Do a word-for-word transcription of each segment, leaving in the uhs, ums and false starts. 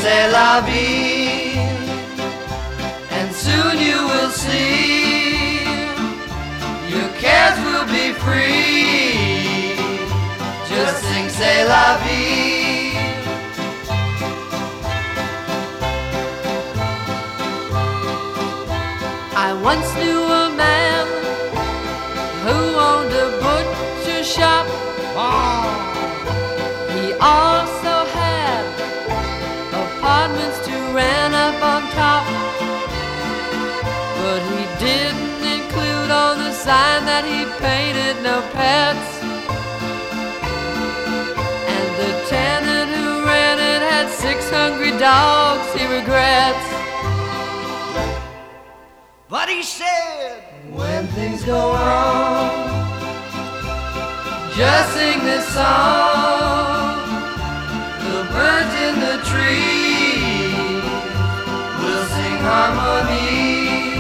c'est la vie, and soon you will see your cares will be free. Just sing c'est la vie. I once knew a man who owned a butcher shop. He also had apartments to rent up on top, but he didn't include on the sign that he painted no pets. And the tenant who rented had six hungry dogs he regrets. But he said, when things go wrong, just sing this song. The birds in the tree will sing harmony.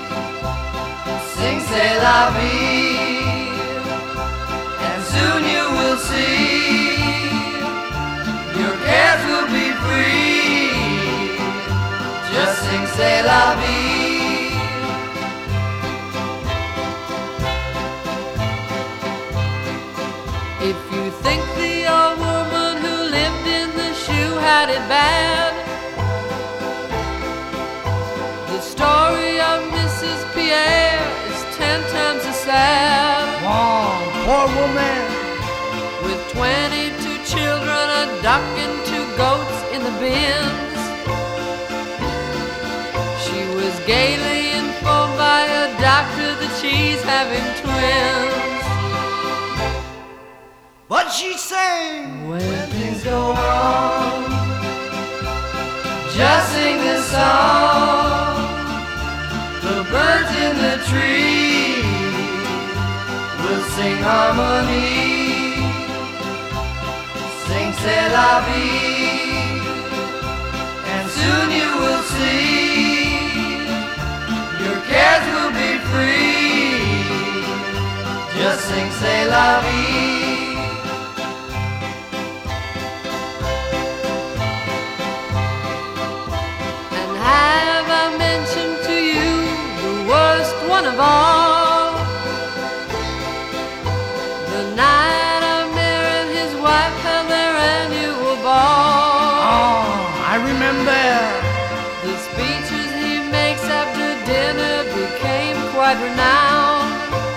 Sing c'est la vie, and soon you will see your cares will be free. Just sing c'est la vie. If you think the old woman who lived in the shoe had it bad, the story of Missus Pierre is ten times as sad. Wow, poor woman. With twenty-two children, a duck and two goats in the bins, she was gaily informed by a doctor that she's having twins. But she sang, when things go wrong, just sing this song. The birds in the tree will sing harmony. Sing c'est la vie, and soon you will see your cares will be free. Just sing c'est la vie. Have I mentioned to you the worst one of all? The night Amir and his wife held their annual ball. Oh, I remember. The speeches he makes after dinner became quite renowned,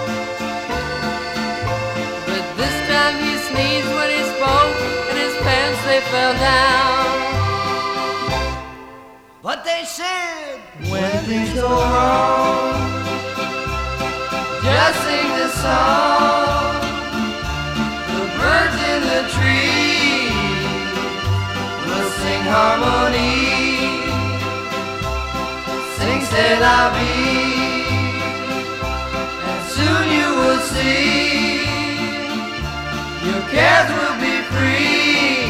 but this time he sneezed when he spoke, and his pants they fell down. But they said, when things go wrong, just sing this song. The birds in the tree will sing harmony. Sing c'est la vie, and soon you will see your cares will be free.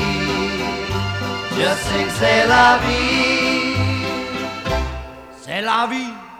Just sing c'est la vie. C'est la vie.